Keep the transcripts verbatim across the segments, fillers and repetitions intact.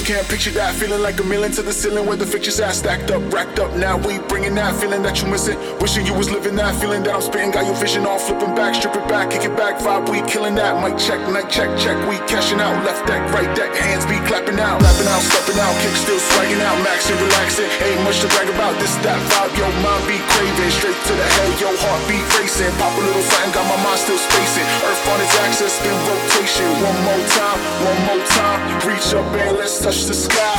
can't picture that. Feeling like a million to the ceiling where the pictures are stacked up, racked up. Now we bringing that feeling that you missing. Wishing you was living that feeling that I'm spitting. Got your vision all flipping back, strip it back, kick it back. Vibe, we killing that. Mic check, night check, check. We cashing out. Left deck, right deck, hands be clapping out, lapping out, stepping out, kick still swagging out, maxing, relaxing. Ain't much to brag about. This that vibe, yo, mind be craving. Straight to the head, yo, heartbeat racing. Pop a little something, got my mind still spacing. Earth on its axis, spin rotation. One more time, one more time. Reach up and let's touch the sky.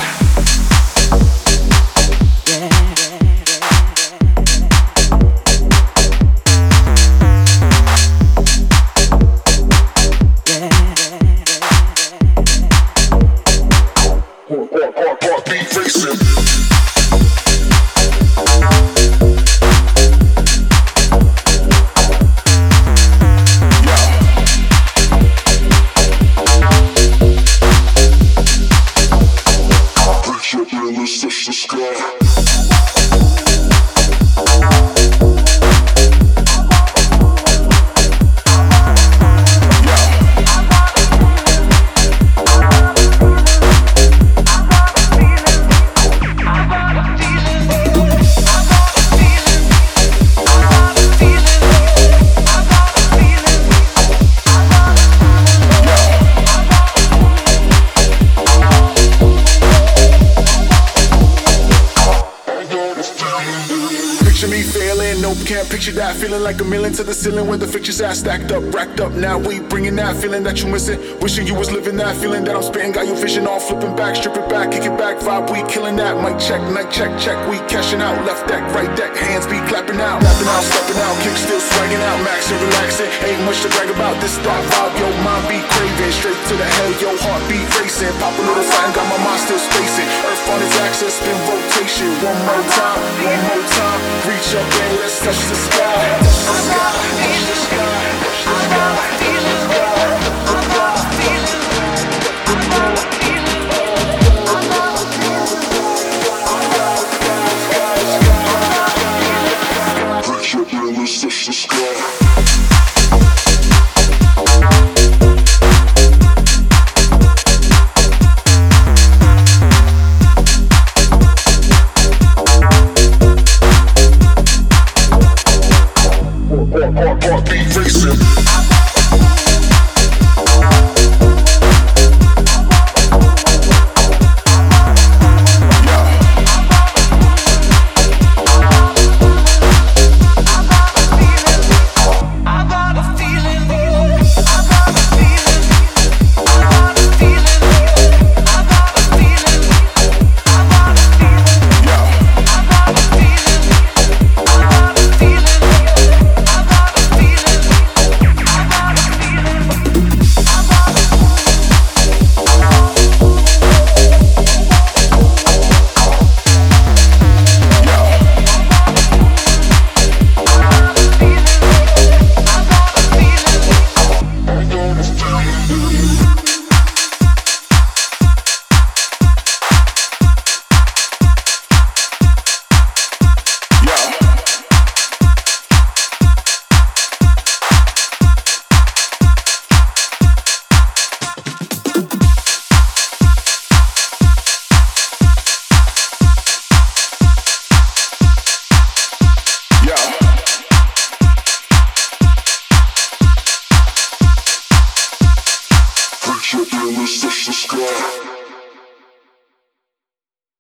Heartbeat racing. Me failing, nope, can't picture that. Feeling like a million to the ceiling where the pictures are stacked up, racked up. Now we bringing that feeling that you missing. Wishing you was living that feeling that I'm spitting. Got your vision all flipping back, strip it back, kick it back. Vibe, we killing that. Mic check, night check, check. We cashing out. Left deck, right deck, hands be clapping out, lapping out, stepping out, kick still swagging out, maxing, relaxing. Ain't much to brag about. This that vibe, yo, mind be craving. Straight to the head, yo, heartbeat racing. Pop a little something, got my mind still spacing. Earth on its axis, spin rotation. One more time, one more time. Reach up and let's touch the sky. Touch the sky, touch the sky, touch the heartbeat racing. Let's touch the sky.